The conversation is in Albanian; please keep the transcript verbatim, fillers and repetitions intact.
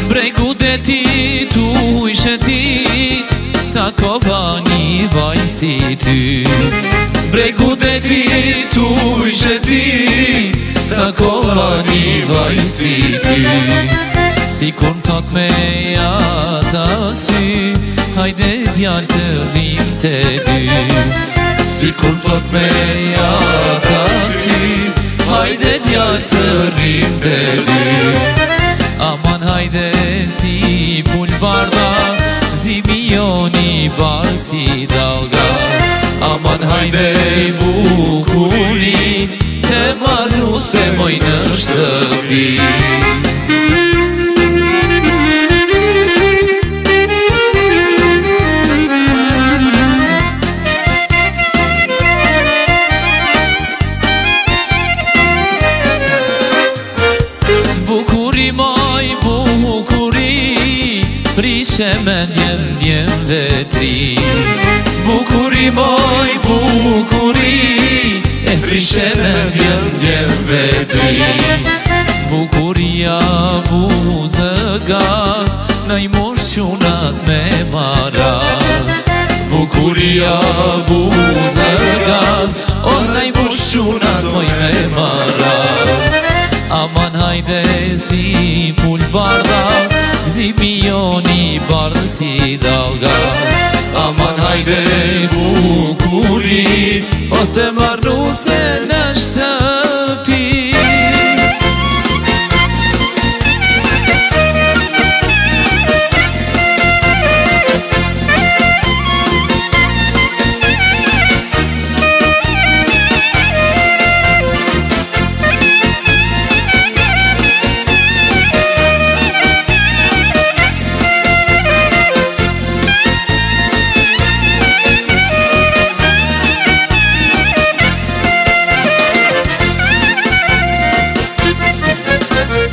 Bregu deti tu ishe dit Ta kova një vaj si ty Bregu deti tu ishe dit Ta kova një vaj si ty Si kur thot me jata sy Hajde djallë të rrim të dy Si kur thot me jata sy Hajde djallë të rrim të dy Aman hajde si pull varda Zimi joni bar si dalga Aman hajde bukuri Te marru se moj në shtëpi Prishe me ndjen ndjen vetri Bukuri moj bukuri E prishe me ndjen ndjen vetri Bukuria buzë gaz Në i mosh qunat me maraz Bukuria buzë gaz O në i mosh qunat moj me maraz Aman hajde si pull varda Zimi joni bardë si dalga Aman hajde bukuri O te marru se në shtë